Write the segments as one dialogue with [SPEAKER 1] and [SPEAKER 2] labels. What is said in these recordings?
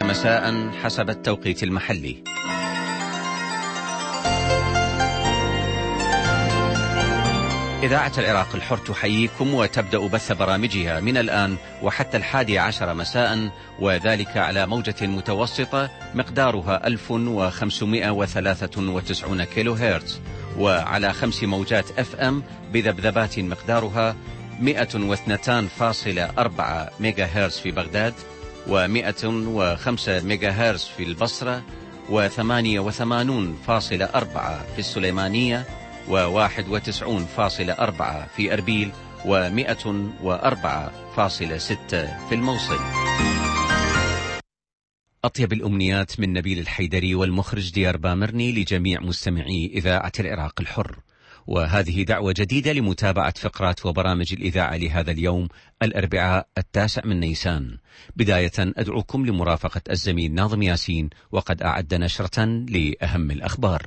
[SPEAKER 1] مساء حسب التوقيت المحلي. إذاعة العراق الحر تحييكم وتبدأ بث برامجها من الآن وحتى 11 مساء، وذلك على موجة متوسطة مقدارها 1593 كيلو هرتز، وعلى 5 موجات FM بذبذبات مقدارها 102.4 ميجا هرتز في بغداد، و105 ميجا هرتز في البصرة، و88.4 في السليمانية، و91.4 في أربيل، و104.6 في الموصل. أطيب الأمنيات من نبيل الحيدري والمخرج ديار بامرني لجميع مستمعي إذاعة العراق الحر، وهذه دعوة جديدة لمتابعة فقرات وبرامج الإذاعة لهذا اليوم الأربعاء 9 من نيسان. بداية أدعوكم لمرافقة الزميل ناظم ياسين، وقد أعد نشرة لأهم الأخبار.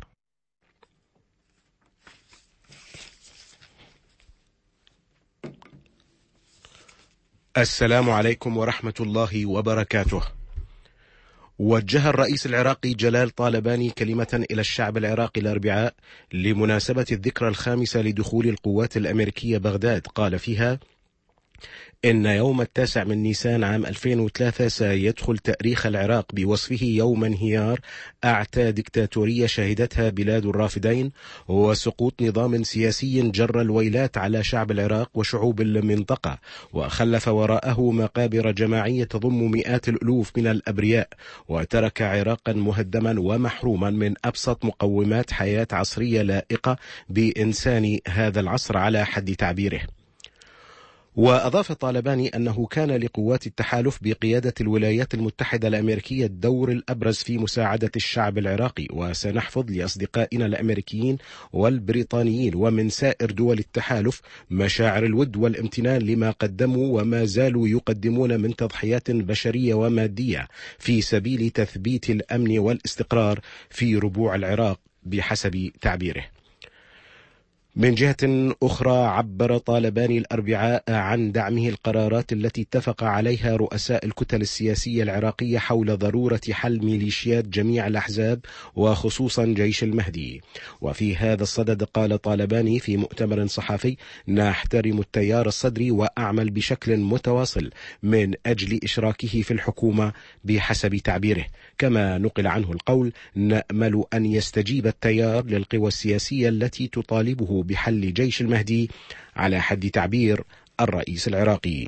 [SPEAKER 2] السلام عليكم ورحمة الله وبركاته. وجه الرئيس العراقي جلال طالباني كلمة إلى الشعب العراقي الأربعاء لمناسبة الذكرى 5 لدخول القوات الأمريكية بغداد. قال فيها إن يوم 9 من نيسان عام 2003 سيدخل تاريخ العراق بوصفه يوم انهيار أعتى ديكتاتورية شهدتها بلاد الرافدين، وسقوط نظام سياسي جر الويلات على شعب العراق وشعوب المنطقة، وخلف وراءه مقابر جماعية تضم مئات الألوف من الأبرياء، وترك عراقا مهدما ومحروما من أبسط مقومات حياة عصرية لائقة بإنسان هذا العصر على حد تعبيره. وأضاف طالباني أنه كان لقوات التحالف بقيادة الولايات المتحدة الأمريكية الدور الأبرز في مساعدة الشعب العراقي، وسنحفظ لأصدقائنا الأمريكيين والبريطانيين ومن سائر دول التحالف مشاعر الود والامتنان لما قدموا وما زالوا يقدمون من تضحيات بشرية ومادية في سبيل تثبيت الأمن والاستقرار في ربوع العراق بحسب تعبيره. من جهة أخرى، عبر طالباني الأربعاء عن دعمه القرارات التي اتفق عليها رؤساء الكتل السياسية العراقية حول ضرورة حل ميليشيات جميع الأحزاب وخصوصا جيش المهدي. وفي هذا الصدد قال طالباني في مؤتمر صحفي: نحترم التيار الصدري وأعمل بشكل متواصل من أجل إشراكه في الحكومة بحسب تعبيره. كما نقل عنه القول: نأمل أن يستجيب التيار للقوى السياسية التي تطالبه بحل جيش المهدي على حد تعبير الرئيس العراقي.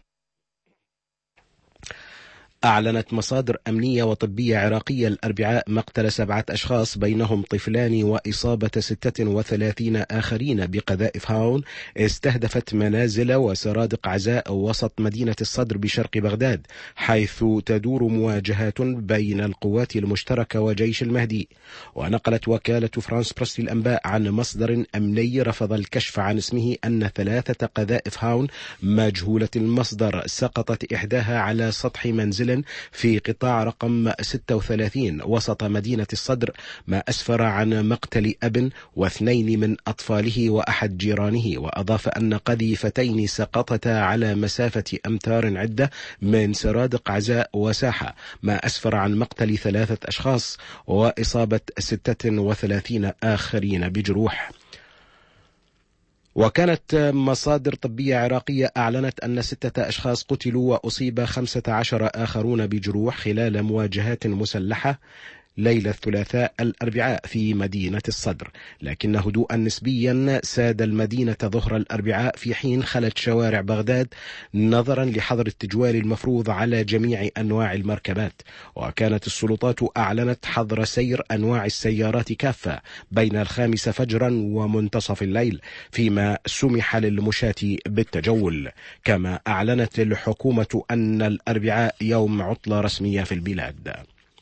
[SPEAKER 2] أعلنت مصادر أمنية وطبية عراقية الأربعاء مقتل 7 أشخاص بينهم طفلان وإصابة 36 آخرين بقذائف هاون استهدفت منازل وسرادق عزاء وسط مدينة الصدر بشرق بغداد، حيث تدور مواجهات بين القوات المشتركة وجيش المهدي. ونقلت وكالة فرانس بريس الأنباء عن مصدر أمني رفض الكشف عن اسمه أن 3 قذائف هاون مجهولة المصدر سقطت إحداها على سطح منزل في قطاع رقم 36 وسط مدينة الصدر، ما أسفر عن مقتل أب و2 من أطفاله وأحد جيرانه. وأضاف أن قذيفتين سقطتا على مسافة أمتار عدة من سرادق عزاء وساحة، ما أسفر عن مقتل 3 أشخاص وإصابة 36 آخرين بجروح. وكانت مصادر طبية عراقية أعلنت أن 6 أشخاص قتلوا وأصيب 15 آخرون بجروح خلال مواجهات مسلحة ليلة الثلاثاء الأربعاء في مدينة الصدر، لكن هدوءا نسبيا ساد المدينة ظهر الأربعاء في حين خلت شوارع بغداد نظرا لحظر التجوال المفروض على جميع أنواع المركبات. وكانت السلطات أعلنت حظر سير أنواع السيارات كافة بين 5 فجرا ومنتصف الليل، فيما سمح للمشاة بالتجول. كما أعلنت الحكومة أن الأربعاء يوم عطلة رسمية في البلاد.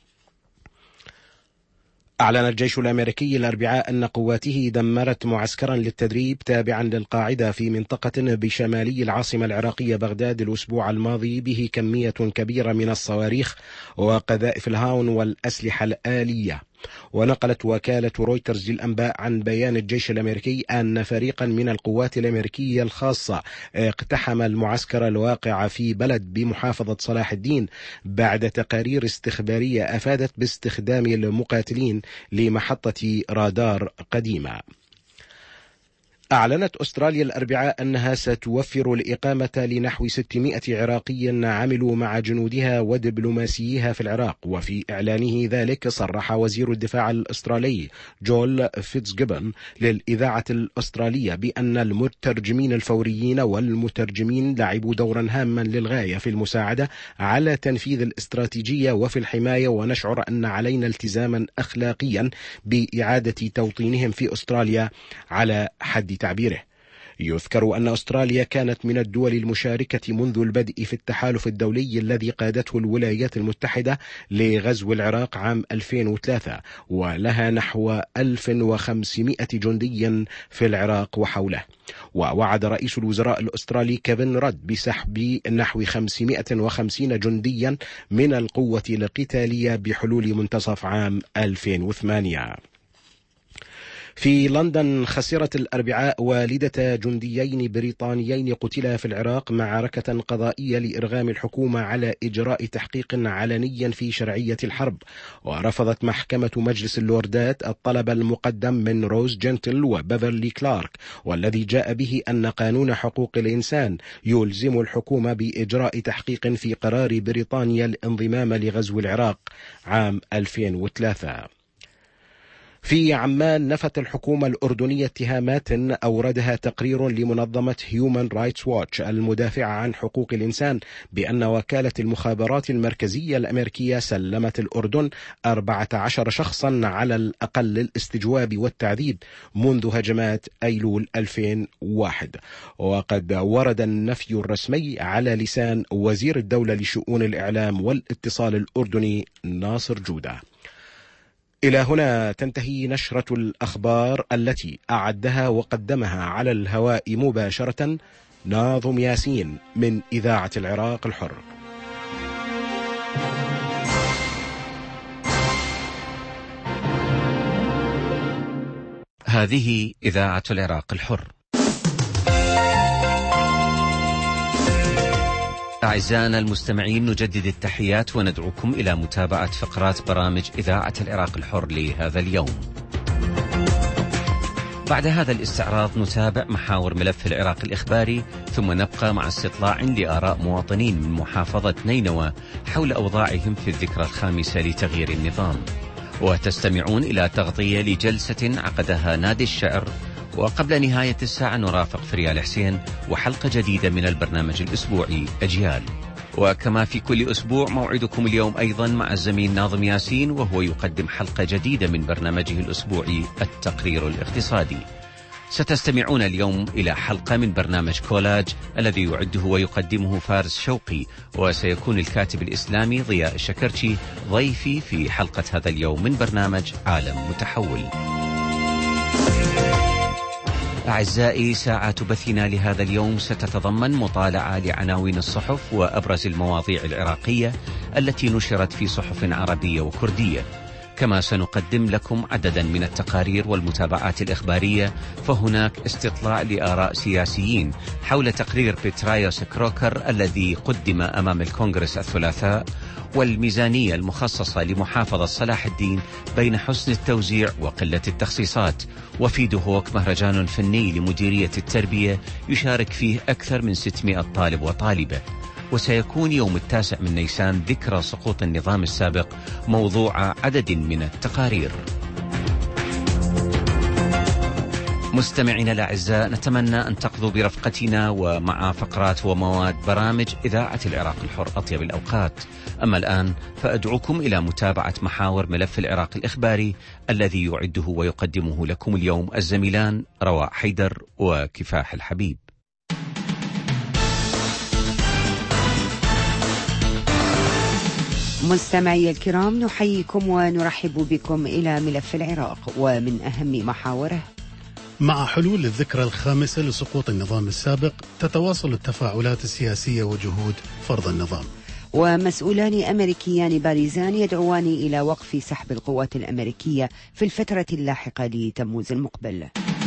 [SPEAKER 2] أعلن الجيش الأمريكي الأربعاء أن قواته دمرت معسكرا للتدريب تابعا للقاعدة في منطقة بشمالي العاصمة العراقية بغداد الأسبوع الماضي به كمية كبيرة من الصواريخ وقذائف الهاون والأسلحة الآلية. ونقلت وكالة رويترز للأنباء عن بيان الجيش الأمريكي أن فريقا من القوات الأمريكية الخاصة اقتحم المعسكر الواقع في بلد بمحافظة صلاح الدين بعد تقارير استخبارية أفادت باستخدام المقاتلين لمحطة رادار قديمة. أعلنت أستراليا الأربعاء أنها ستوفر الإقامة لنحو 600 عراقي عملوا مع جنودها ودبلوماسييها في العراق. وفي إعلانه ذلك صرح وزير الدفاع الأسترالي جول فيتزجيبن للإذاعة الأسترالية بأن المترجمين الفوريين والمترجمين لعبوا دورا هاما للغاية في المساعدة على تنفيذ الاستراتيجية وفي الحماية، ونشعر أن علينا التزاما أخلاقيا بإعادة توطينهم في أستراليا على حد تعبيره. يذكر أن أستراليا كانت من الدول المشاركة منذ البدء في التحالف الدولي الذي قادته الولايات المتحدة لغزو العراق عام 2003، ولها نحو 1500 جندي في العراق وحوله. ووعد رئيس الوزراء الأسترالي كيفن رد بسحب نحو 550 جنديا من القوة القتالية بحلول منتصف عام 2008. في لندن خسرت الأربعاء والدة جنديين بريطانيين قتلا في العراق معركة قضائية لإرغام الحكومة على إجراء تحقيق علني في شرعية الحرب. ورفضت محكمة مجلس اللوردات الطلب المقدم من روز جنتل وبيفرلي كلارك، والذي جاء به أن قانون حقوق الإنسان يلزم الحكومة بإجراء تحقيق في قرار بريطانيا الانضمام لغزو العراق عام 2003. في عمان نفت الحكومة الأردنية اتهامات أوردها تقرير لمنظمة هيومان رايتس واتش المدافعة عن حقوق الإنسان بأن وكالة المخابرات المركزية الأمريكية سلمت الأردن 14 شخصا على الأقل للاستجواب والتعذيب منذ هجمات أيلول 2001. وقد ورد النفي الرسمي على لسان وزير الدولة لشؤون الإعلام والاتصال الأردني ناصر جودة. إلى هنا تنتهي نشرة الأخبار التي أعدها وقدمها على الهواء مباشرة ناظم ياسين من إذاعة العراق الحر.
[SPEAKER 1] هذه إذاعة العراق الحر. أعزائنا المستمعين، نجدد التحيات وندعوكم إلى متابعة فقرات برامج إذاعة العراق الحر لهذا اليوم. بعد هذا الاستعراض نتابع محاور ملف العراق الإخباري، ثم نبقى مع استطلاع لآراء مواطنين من محافظة نينوى حول أوضاعهم في الذكرى 5 لتغيير النظام. وتستمعون إلى تغطية لجلسة عقدها نادي الشعر. وقبل نهاية الساعة نرافق فريال حسين وحلقة جديدة من البرنامج الأسبوعي أجيال. وكما في كل أسبوع موعدكم اليوم أيضا مع الزميل ناظم ياسين، وهو يقدم حلقة جديدة من برنامجه الأسبوعي التقرير الاقتصادي. ستستمعون اليوم إلى حلقة من برنامج كولاج الذي يعده ويقدمه فارس شوقي، وسيكون الكاتب الإسلامي ضياء الشكرتشي ضيفي في حلقة هذا اليوم من برنامج عالم متحول. أعزائي، ساعات بثنا لهذا اليوم ستتضمن مطالعة لعناوين الصحف وأبرز المواضيع العراقية التي نشرت في صحف عربية وكردية، كما سنقدم لكم عددا من التقارير والمتابعات الإخبارية. فهناك استطلاع لآراء سياسيين حول تقرير بيترايوس كروكر الذي قدم أمام الكونغرس الثلاثاء، والميزانية المخصصة لمحافظة صلاح الدين بين حسن التوزيع وقلة التخصيصات. وفي دهوك مهرجان فني لمديرية التربية يشارك فيه أكثر من 600 طالب وطالبة. وسيكون يوم 9 من نيسان ذكرى سقوط النظام السابق موضوع عدد من التقارير. مستمعينا الأعزاء، نتمنى أن تقضوا برفقتنا ومع فقرات ومواد برامج إذاعة العراق الحر أطيب الأوقات. أما الآن فأدعوكم إلى متابعة محاور ملف العراق الإخباري الذي يعده ويقدمه لكم اليوم الزميلان رواء حيدر وكفاح الحبيب.
[SPEAKER 3] مستمعي الكرام، نحييكم ونرحب بكم إلى ملف العراق ومن أهم محاوره.
[SPEAKER 4] مع حلول الذكرى 5 لسقوط النظام السابق تتواصل التفاعلات السياسية وجهود فرض النظام.
[SPEAKER 3] ومسؤولان أمريكيان بارزان يدعوان إلى وقف سحب القوات الأمريكية في الفترة اللاحقة لتموز المقبل.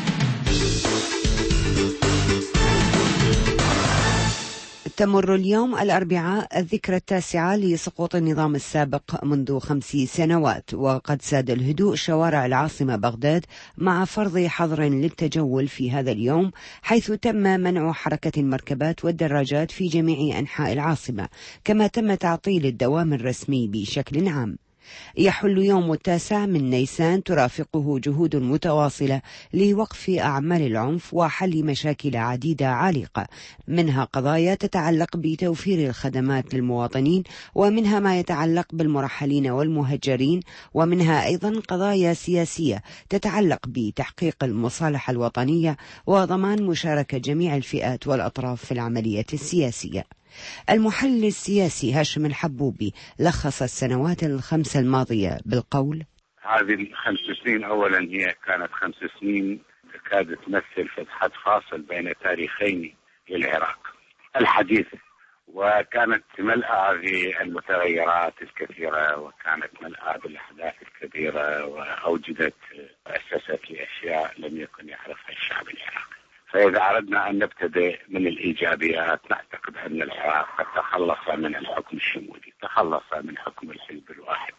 [SPEAKER 3] تمر اليوم الأربعاء الذكرى 9 لسقوط النظام السابق منذ 5 سنوات، وقد ساد الهدوء شوارع العاصمة بغداد مع فرض حظر للتجول في هذا اليوم، حيث تم منع حركة المركبات والدراجات في جميع أنحاء العاصمة، كما تم تعطيل الدوام الرسمي بشكل عام. يحل يوم 9 من نيسان ترافقه جهود متواصلة لوقف أعمال العنف وحل مشاكل عديدة عالقة، منها قضايا تتعلق بتوفير الخدمات للمواطنين، ومنها ما يتعلق بالمرحلين والمهجرين، ومنها أيضا قضايا سياسية تتعلق بتحقيق المصالحة الوطنية وضمان مشاركة جميع الفئات والأطراف في العملية السياسية. المحلل السياسي هاشم الحبوبي لخص السنوات ال5 الماضية بالقول:
[SPEAKER 5] هذه ال5 سنين أولا هي كانت 5 سنين تكاد تمثل فتحة فاصل بين تاريخين للعراق الحديثة، وكانت ملأى بالمتغيرات الكثيرة، وكانت ملأى بالأحداث الكبيرة، وأوجدت أسست لأشياء لم يكن يعرفها الشعب العراقي. فإذا أردنا أن نبتدئ من الإيجابيات، نعتقد أن العراق قد تخلص من الحكم الشمولي، تخلص من حكم الحزب الواحد،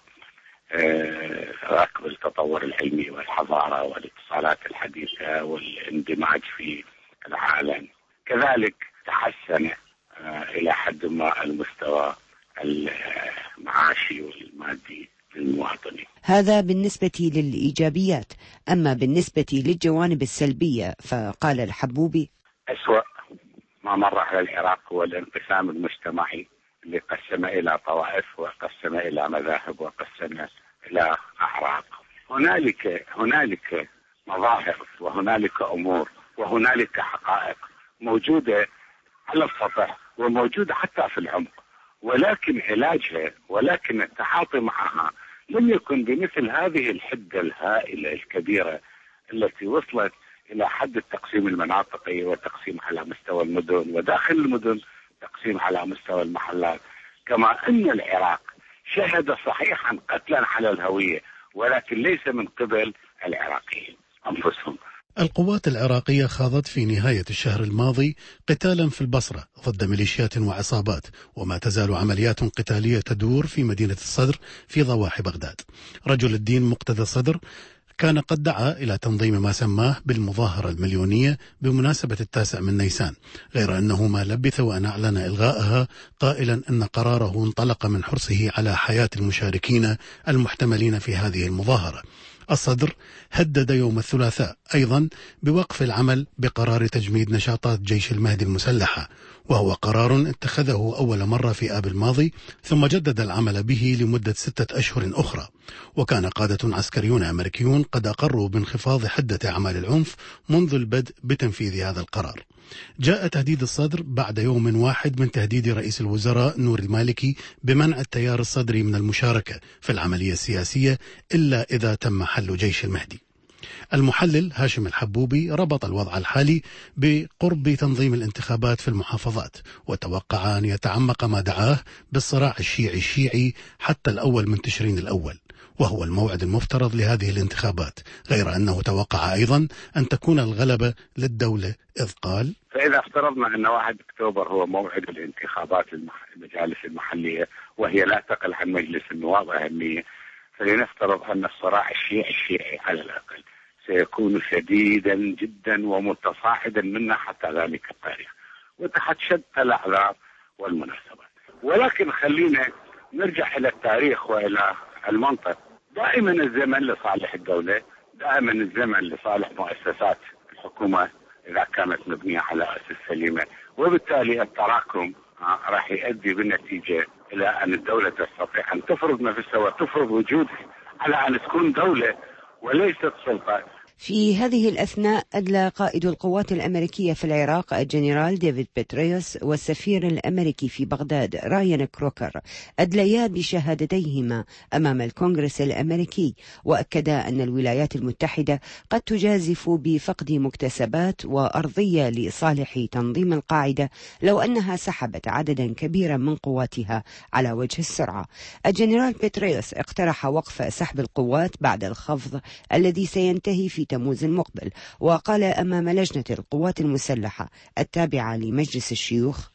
[SPEAKER 5] ركب التطور العلمي والحضارة والاتصالات الحديثة والاندماج في العالم. كذلك تحسن إلى حد ما المستوى المعاشي والمادي للمواطنين.
[SPEAKER 3] هذا بالنسبة للإيجابيات. أما بالنسبة للجوانب السلبية فقال الحبوبي:
[SPEAKER 5] أسوأ ما مر على العراق هو الانقسام المجتمعي اللي قسم إلى طوائف وقسم إلى مذاهب وقسم إلى أعراق. هنالك مظاهر وهنالك أمور وهنالك حقائق موجودة على السطح وموجودة حتى في العمق، ولكن علاجها ولكن التعاطي معها لم يكن بمثل هذه الحدة الهائلة الكبيرة التي وصلت إلى حد التقسيم المناطقي والتقسيم على مستوى المدن، وداخل المدن تقسيم على مستوى المحلات. كما أن العراق شهد صحيحا قتلا على الهوية، ولكن ليس من قبل العراقيين أنفسهم.
[SPEAKER 4] القوات العراقية خاضت في نهاية الشهر الماضي قتالا في البصرة ضد ميليشيات وعصابات، وما تزال عمليات قتالية تدور في مدينة الصدر في ضواحي بغداد. رجل الدين مقتدى صدر كان قد دعا إلى تنظيم ما سماه بالمظاهرة المليونية بمناسبة 9 من نيسان، غير أنه ما لبث وأن أعلن إلغائها، قائلا أن قراره انطلق من حرصه على حياة المشاركين المحتملين في هذه المظاهرة. الصدر هدد يوم الثلاثاء أيضا بوقف العمل بقرار تجميد نشاطات جيش المهدي المسلحة، وهو قرار اتخذه أول مرة في آب الماضي، ثم جدد العمل به لمدة 6 أشهر أخرى. وكان قادة عسكريون أمريكيون قد أقروا بانخفاض حدة أعمال العنف منذ البدء بتنفيذ هذا القرار. جاء تهديد الصدر بعد يوم واحد من تهديد رئيس الوزراء نور المالكي بمنع التيار الصدري من المشاركة في العملية السياسية إلا إذا تم حل جيش المهدي. المحلل هاشم الحبوبي ربط الوضع الحالي بقرب تنظيم الانتخابات في المحافظات، وتوقع أن يتعمق ما دعاه بالصراع الشيعي حتى الأول من تشرين الأول، وهو الموعد المفترض لهذه الانتخابات، غير أنه توقع أيضا أن تكون الغلبة للدولة، إذ قال:
[SPEAKER 5] فإذا افترضنا أن 1 أكتوبر هو موعد الانتخابات المجالس المحلية، وهي لا تقل عن مجلس النواب أهمية، فلنفترض أن الصراع الشيعي على الأقل سيكون شديدا جدا ومتصاعدا منا حتى ذلك التاريخ وتحت شتى الأعذار والمناسبات. ولكن خلينا نرجع إلى التاريخ وإلى المنطق. دائما الزمن لصالح الدولة، دائما الزمن لصالح مؤسسات الحكومة إذا كانت مبنية على أسس سليمة، وبالتالي التراكم راح يؤدي بالنتيجة إلى أن الدولة تستطيع أن تفرض نفسها وتفرض وجودها على أن تكون دولة وليست سلطة.
[SPEAKER 3] في هذه الأثناء أدلى قائد القوات الأمريكية في العراق الجنرال ديفيد بيتريوس والسفير الأمريكي في بغداد رايان كروكر أدليا بشهادتيهما أمام الكونغرس الأمريكي، وأكدا أن الولايات المتحدة قد تجازف بفقد مكتسبات وأرضية لصالح تنظيم القاعدة لو أنها سحبت عددا كبيرا من قواتها على وجه السرعة. الجنرال بيتريوس اقترح وقف سحب القوات بعد الخفض الذي سينتهي في تموز المقبل، وقال أمام لجنة القوات المسلحة التابعة لمجلس الشيوخ: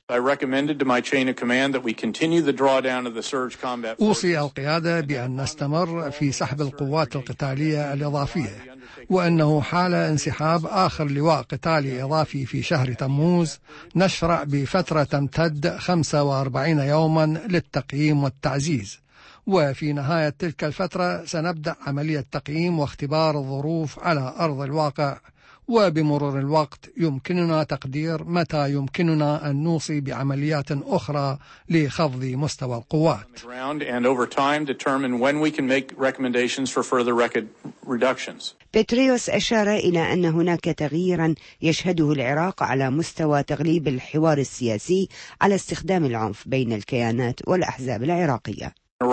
[SPEAKER 6] أوصي القيادة بأن نستمر في سحب القوات القتالية الإضافية، وأنه حال انسحاب آخر لواء قتالي إضافي في شهر تموز نشرع بفترة تمتد 45 يوما للتقييم والتعزيز، وفي نهاية تلك الفترة سنبدأ عملية تقييم واختبار الظروف على أرض الواقع، وبمرور الوقت يمكننا تقدير متى يمكننا أن نوصي بعمليات أخرى لخفض مستوى القوات.
[SPEAKER 3] بيتريوس أشار إلى أن هناك تغييرا يشهده العراق على مستوى تغليب الحوار السياسي على استخدام العنف بين الكيانات والأحزاب العراقية.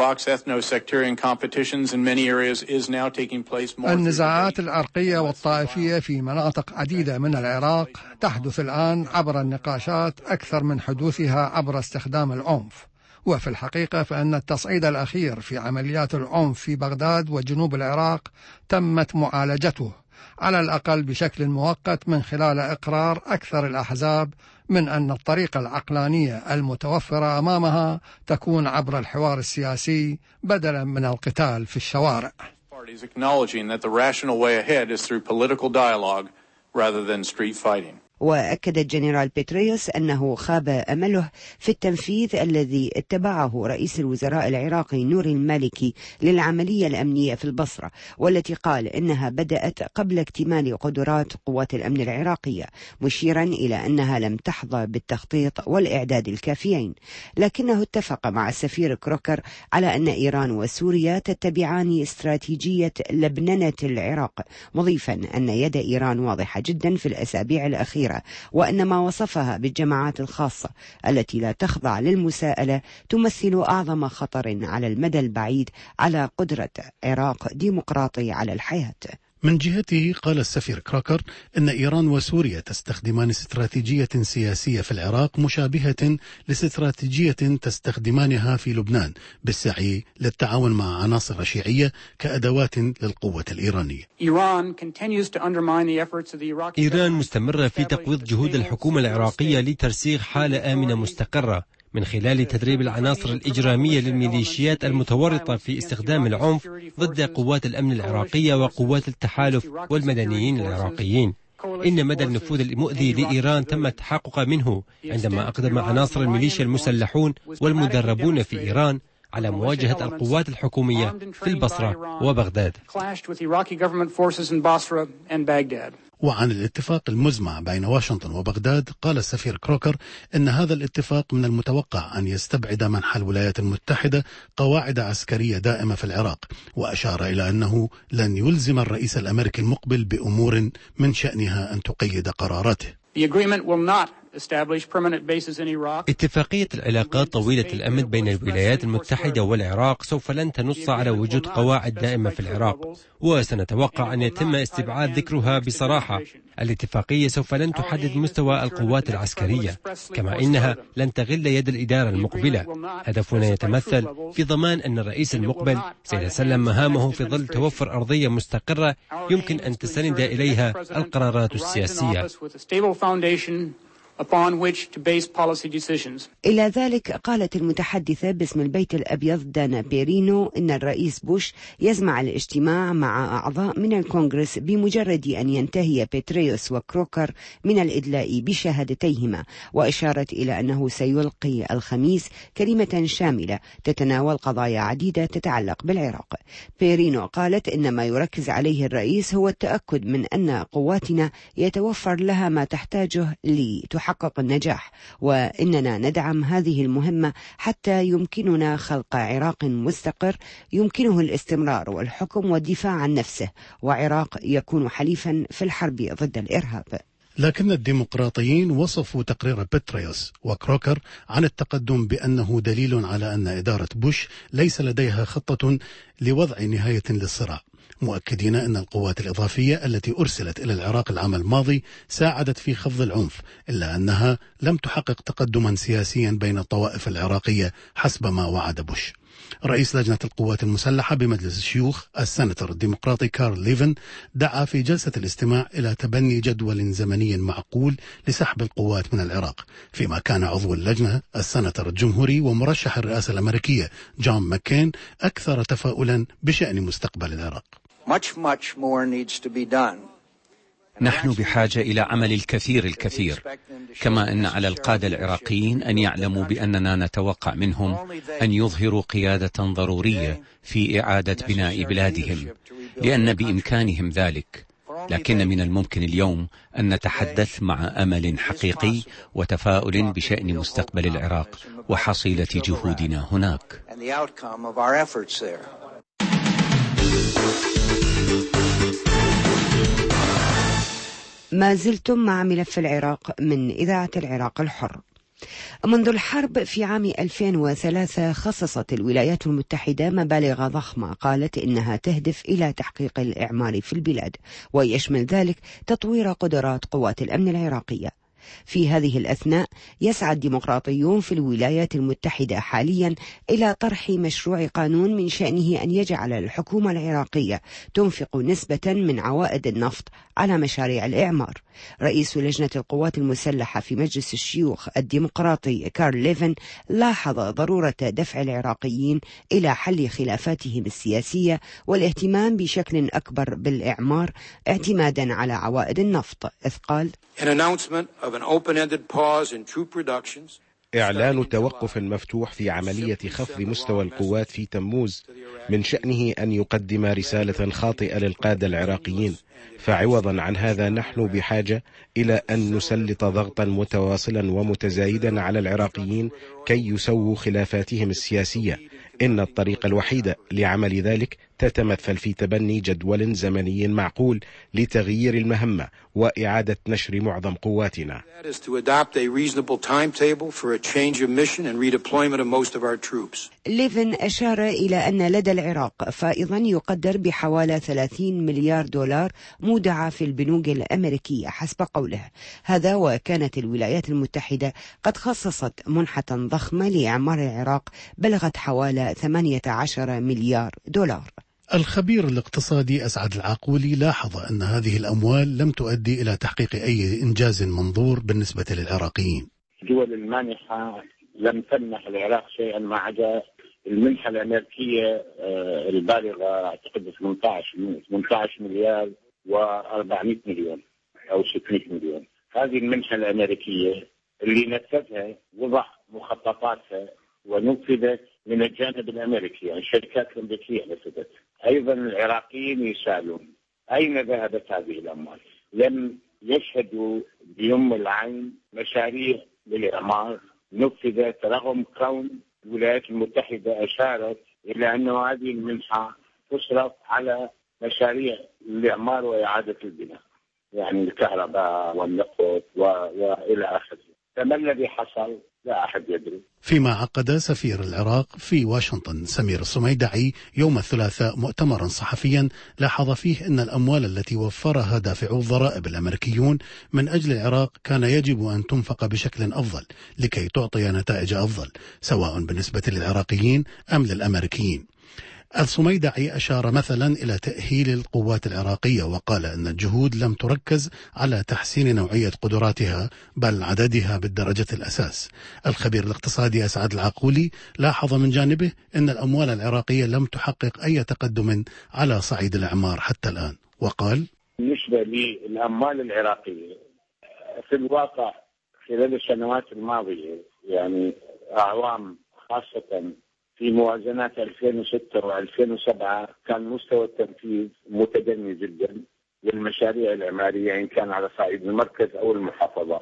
[SPEAKER 6] النزاعات العرقية والطائفية في مناطق عديدة من العراق تحدث الآن عبر النقاشات أكثر من حدوثها عبر استخدام العنف، وفي الحقيقة فإن التصعيد الأخير في عمليات العنف في بغداد وجنوب العراق تمت معالجته على الأقل بشكل مؤقت من خلال إقرار أكثر الأحزاب من أن الطريقة العقلانية المتوفرة أمامها تكون عبر الحوار السياسي بدلا من القتال في الشوارع.
[SPEAKER 3] وأكد الجنرال بيتريوس أنه خاب أمله في التنفيذ الذي اتبعه رئيس الوزراء العراقي نوري المالكي للعملية الأمنية في البصرة، والتي قال إنها بدأت قبل اكتمال قدرات قوات الأمن العراقية، مشيرا إلى أنها لم تحظى بالتخطيط والإعداد الكافيين. لكنه اتفق مع السفير كروكر على أن إيران وسوريا تتبعان استراتيجية لبننة العراق، مضيفا أن يد إيران واضحة جدا في الأسابيع الأخيرة، وأن ما وصفها بالجماعات الخاصة التي لا تخضع للمساءلة تمثل أعظم خطر على المدى البعيد على قدرة عراق ديمقراطي على الحياة.
[SPEAKER 4] من جهته قال السفير كروكر أن إيران وسوريا تستخدمان استراتيجية سياسية في العراق مشابهة لاستراتيجية تستخدمانها في لبنان بالسعي للتعاون مع عناصر شيعية كأدوات للقوة الإيرانية.
[SPEAKER 7] إيران مستمرة في تقويض جهود الحكومة العراقية لترسيخ حالة آمنة مستقرة من خلال تدريب العناصر الإجرامية للميليشيات المتورطة في استخدام العنف ضد قوات الأمن العراقية وقوات التحالف والمدنيين العراقيين. إن مدى النفوذ المؤذي لإيران تم التحقق منه عندما أقدم عناصر الميليشيا المسلحون والمدربون في إيران على مواجهة القوات الحكومية في البصرة وبغداد.
[SPEAKER 4] وعن الاتفاق المزمع بين واشنطن وبغداد قال السفير كروكر إن هذا الاتفاق من المتوقع أن يستبعد منح الولايات المتحدة قواعد عسكرية دائمة في العراق، وأشار إلى أنه لن يلزم الرئيس الأمريكي المقبل بأمور من شأنها أن تقيد قراراته.
[SPEAKER 7] اتفاقية العلاقات طويلة الأمد بين الولايات المتحدة والعراق سوف لن تنص على وجود قواعد دائمة في العراق، وسنتوقع أن يتم استبعاد ذكرها بصراحة. الاتفاقية سوف لن تحدد مستوى القوات العسكرية، كما إنها لن تغل يد الإدارة المقبلة. هدفنا يتمثل في ضمان أن الرئيس المقبل سيتسلم مهامه في ظل توفر أرضية مستقرة يمكن أن تستند إليها القرارات السياسية.
[SPEAKER 3] إلى ذلك قالت المتحدثة باسم البيت الأبيض دانا بيرينو إن الرئيس بوش يزمع الاجتماع مع أعضاء من الكونغرس بمجرد أن ينتهي بيتريوس وكروكر من الإدلاء بشهادتيهما، وأشارت إلى أنه سيلقي الخميس كلمة شاملة تتناول قضايا عديدة تتعلق بالعراق. بيرينو قالت إن ما يركز عليه الرئيس هو التأكد من أن قواتنا يتوفر لها ما تحتاجه لتحقق تحقق النجاح، وإننا ندعم هذه المهمة حتى يمكننا خلق عراق مستقر يمكنه الاستمرار والحكم والدفاع عن نفسه، وعراق يكون حليفا في الحرب ضد الإرهاب.
[SPEAKER 4] لكن الديمقراطيين وصفوا تقرير بيتريوس وكروكر عن التقدم بأنه دليل على أن إدارة بوش ليس لديها خطة لوضع نهاية للصراع، مؤكدين أن القوات الإضافية التي أرسلت إلى العراق العام الماضي ساعدت في خفض العنف، إلا أنها لم تحقق تقدما سياسيا بين الطوائف العراقية حسب ما وعد بوش. رئيس لجنة القوات المسلحة بمجلس الشيوخ السناتور الديمقراطي كارل ليفن دعا في جلسة الاستماع إلى تبني جدول زمني معقول لسحب القوات من العراق، فيما كان عضو اللجنة السناتور الجمهوري ومرشح الرئاسة الأمريكية جون ماكين أكثر تفاؤلا بشأن مستقبل العراق.
[SPEAKER 1] نحن بحاجة إلى عمل الكثير، كما أن على القادة العراقيين أن يعلموا بأننا نتوقع منهم أن يظهروا قيادة ضرورية في إعادة بناء بلادهم، لأن بإمكانهم ذلك. لكن من الممكن اليوم أن نتحدث مع أمل حقيقي وتفاؤل بشأن مستقبل العراق وحصيلة جهودنا هناك.
[SPEAKER 3] ما زلتم مع ملف العراق من إذاعة العراق الحر. منذ الحرب في عام 2003 خصصت الولايات المتحدة مبالغ ضخمة قالت إنها تهدف إلى تحقيق الإعمار في البلاد، ويشمل ذلك تطوير قدرات قوات الأمن العراقية. في هذه الأثناء يسعى الديمقراطيون في الولايات المتحدة حاليا إلى طرح مشروع قانون من شأنه أن يجعل الحكومة العراقية تنفق نسبة من عوائد النفط على مشاريع الإعمار. رئيس لجنة القوات المسلحة في مجلس الشيوخ الديمقراطي كارل ليفن لاحظ ضرورة دفع العراقيين إلى حل خلافاتهم السياسية والاهتمام بشكل أكبر بالإعمار اعتمادا على عوائد النفط، إذ قال:
[SPEAKER 2] إعلان توقف مفتوح في عملية خفض مستوى القوات في تموز من شأنه أن يقدم رسالة خاطئة للقادة العراقيين، فعوضا عن هذا نحن بحاجة إلى أن نسلط ضغطا متواصلا ومتزايدا على العراقيين كي يسووا خلافاتهم السياسية. إن الطريقة الوحيدة لعمل ذلك تتمثل في تبني جدول زمني معقول لتغيير المهمة وإعادة نشر معظم قواتنا.
[SPEAKER 3] ليفن أشار إلى أن لدى العراق فائضا يقدر بحوالي 30 مليار دولار مودعة في البنوك الأمريكية حسب قوله هذا، وكانت الولايات المتحدة قد خصصت منحة ضخمة لإعمار العراق بلغت حوالي 18 مليار دولار.
[SPEAKER 4] الخبير الاقتصادي أسعد العاقولي لاحظ أن هذه الأموال لم تؤدي إلى تحقيق أي إنجاز منظور بالنسبة للعراقيين.
[SPEAKER 5] الدول المانحة لم تمنح العراق شيئا ما عدا المنحة الأمريكية البالغة أعتقد 18 مليار و400 مليون أو 600 مليون. هذه المنحة الأمريكية اللي نفذها وضع مخططاتها ونفذت من الجانب الأمريكي، يعني الشركات الأمريكية نفذت. أيضا العراقيين يسألون أين ذهبت هذه الأموال؟ لم يشهدوا بيوم العين مشاريع للإعمار نفذت، رغم كون الولايات المتحدة أشارت إلى أن هذه المنحة تصرف على مشاريع الإعمار وإعادة البناء، يعني الكهرباء والنفط وإلى آخره. فما الذي حصل؟ لا أحد يدري.
[SPEAKER 4] فيما عقد سفير العراق في واشنطن سمير الصميدعي يوم الثلاثاء مؤتمرا صحفيا لاحظ فيه أن الأموال التي وفرها دافعو الضرائب الأمريكيون من أجل العراق كان يجب أن تنفق بشكل أفضل لكي تعطي نتائج أفضل سواء بالنسبة للعراقيين أم للأمريكيين. الصميدعي أشار مثلا إلى تأهيل القوات العراقية وقال أن الجهود لم تركز على تحسين نوعية قدراتها بل عددها بالدرجة الأساس. الخبير الاقتصادي أسعد العاقولي لاحظ من جانبه أن الأموال العراقية لم تحقق أي تقدم على صعيد الإعمار حتى الآن، وقال:
[SPEAKER 5] بالنسبة للأموال العراقية في الواقع خلال السنوات الماضية، يعني أعوام خاصة في موازنات 2006 و2007 كان مستوى التنفيذ متدني جدا للمشاريع الإعمارية، إن كان على صعيد المركز أو المحافظات.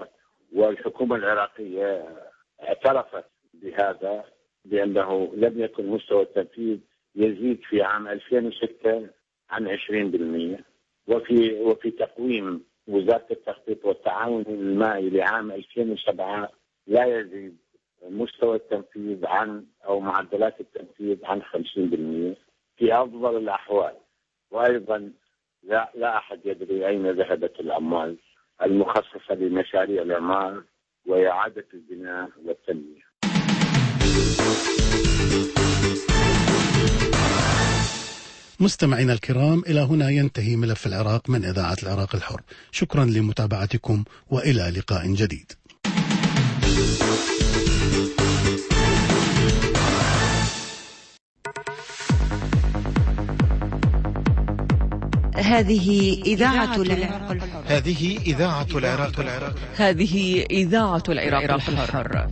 [SPEAKER 5] والحكومة العراقية اعترفت بهذا، بأنه لم يكن مستوى التنفيذ يزيد في عام 2006 عن 20%. وفي تقويم وزارة التخطيط والتعاون المائي لعام 2007 لا يزيد مستوى التنفيذ عن أو معدلات التنفيذ عن 50% في أفضل الأحوال. وأيضا لا أحد يدري أين ذهبت الأموال المخصصة لمشاريع الإعمار وإعادة البناء والتنمية.
[SPEAKER 4] مستمعينا الكرام، إلى هنا ينتهي ملف العراق من إذاعة العراق الحر. شكرا لمتابعتكم وإلى لقاء جديد.
[SPEAKER 3] هذه إذاعة العراق الحر.
[SPEAKER 2] هذه إذاعة العراق الحر.
[SPEAKER 8] هذه إذاعة العراق الحر.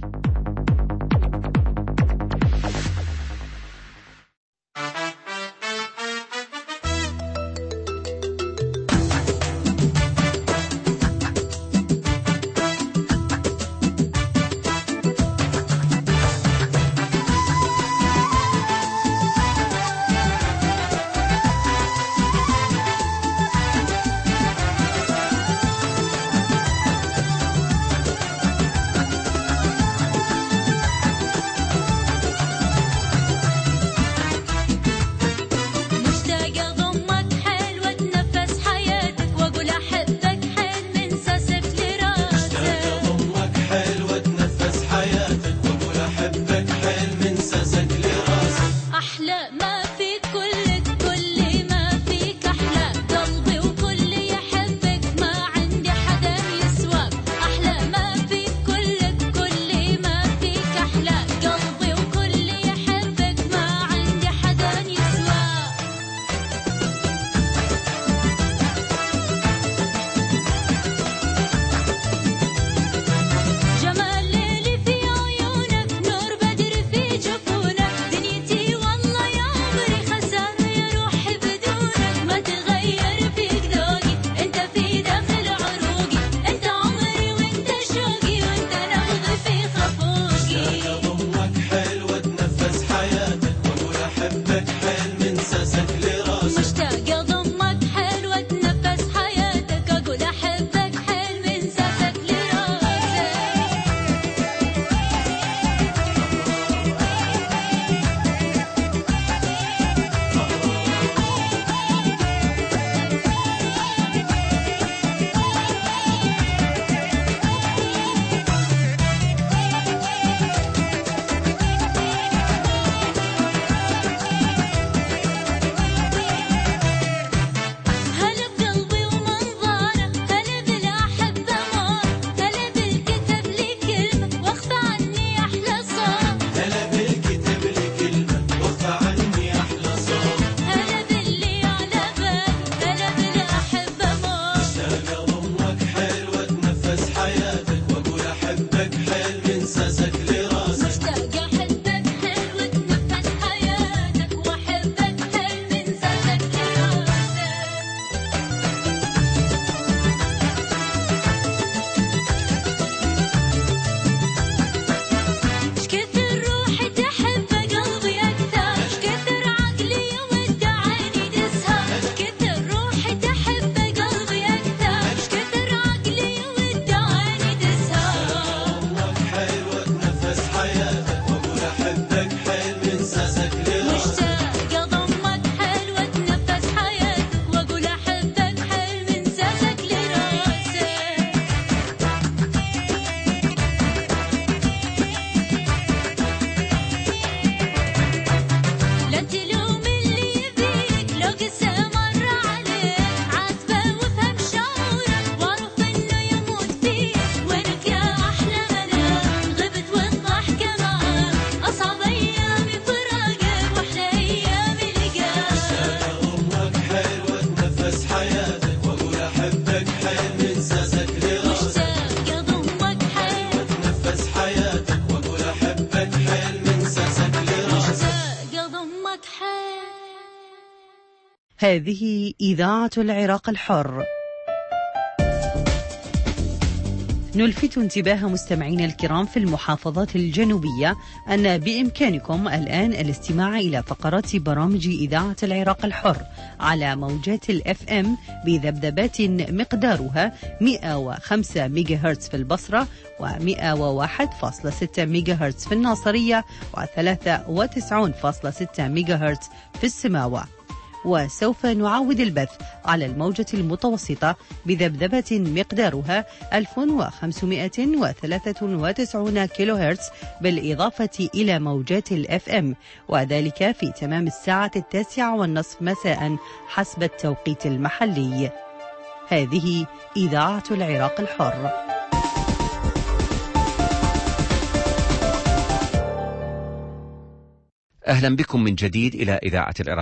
[SPEAKER 3] هذه إذاعة العراق الحر.
[SPEAKER 9] نلفت انتباه مستمعينا الكرام في المحافظات الجنوبية أن بإمكانكم الآن الاستماع إلى فقرات برامج إذاعة العراق الحر على موجات الFM بذبذبات مقدارها 105 ميجا هرتز في البصرة و101.6 ميجا هرتز في الناصرية و93.6 ميجا هرتز في السماوة. وسوف نعود البث على الموجة المتوسطة بذبذبة مقدارها 1593 كيلو هرتز بالإضافة إلى موجات الFM، وذلك في تمام الساعة 9:30 مساء حسب التوقيت المحلي. هذه إذاعة العراق الحر.
[SPEAKER 1] أهلا بكم من جديد إلى إذاعة العراق